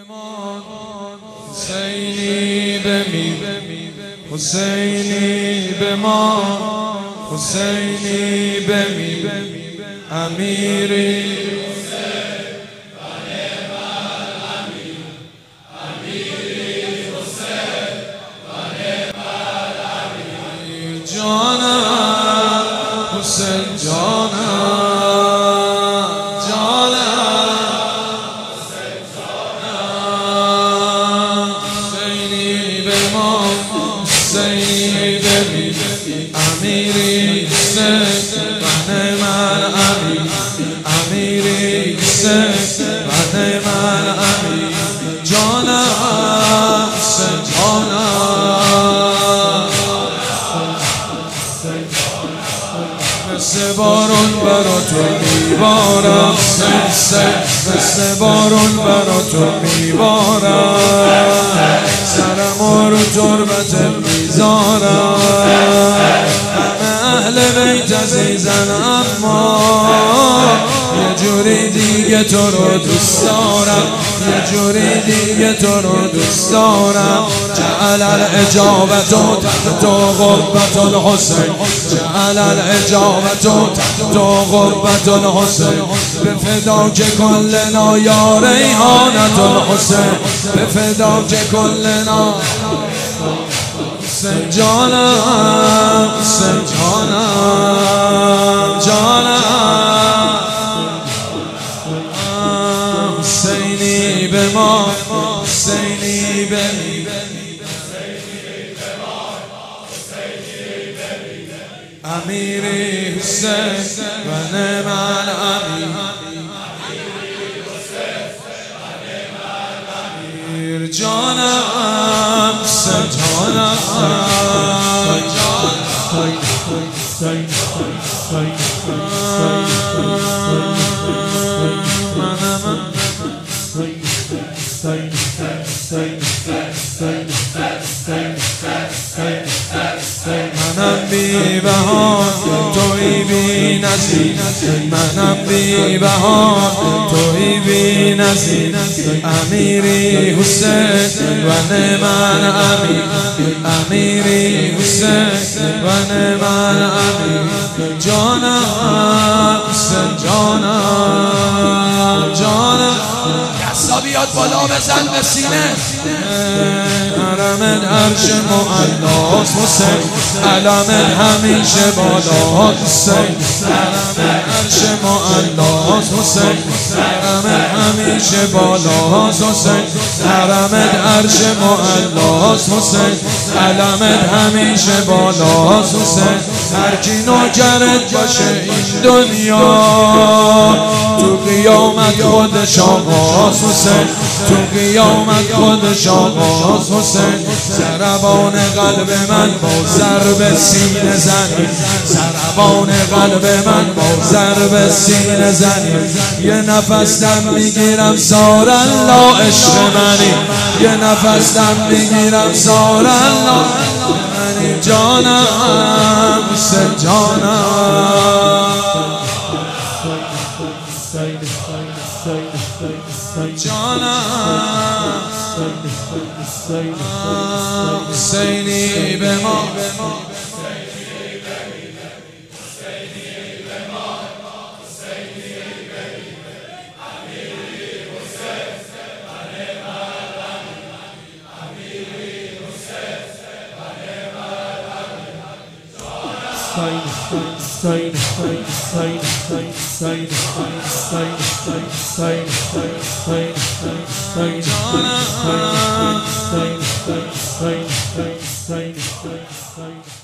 حسینی بمیر حسینی بمان حسینی بمیر امیری جانم حسین جانم جانم حسین جانم حسینی بمان حسینی بمیر امیری حسین من امیر امیری حسین من امیر جانم حسین جانم مثل بارون برا تو میبارم مثل بارون برا تو میبارم سرمو رو تربت میذارم همه اهل بیت عزیزن اما یه جوری دیگه تو رو دوست دارم یه جوری دیگه تو رو دوست دارم جعل الاجابت تحت قبة الحسین جعل الاجابت تحت قبة الحسین بفداک کلنا یا ریحانة الحسین بفداک کلنا حسین جانم حسین جانم جانم حسینی بمان حسینی بمیر امیری حسین من امیر جانم حسین جانم منم بی بهان توی بی نظیر منم بی بهان توی بی نظیر امیری حسین و من امیر امیری حسین و من امیر جانم حسین جانم جانم دستا بیاد بالا بزن به سینه حرم عرش معلاست حسین علمت همیشه بالاست حسین حرم عرش معلاست حسین علمت همیشه بالاست حسین حرمت عرش معلاست حسین علمت همیشه بالاست حسین هر کی نوکرت باشه این دنیا تو قیامت خودش آغاز حسین تو قیامت خودش آغاز حسین ضربان قلب من با ضرب سینه زنی ضربان قلب من با ضرب سینه زنی یه نفس دم میگیرم سار الله عشق منی یه نفس دم میگیرم سار الله منی جانم حسین جانم جانم حسینی بمان Sign.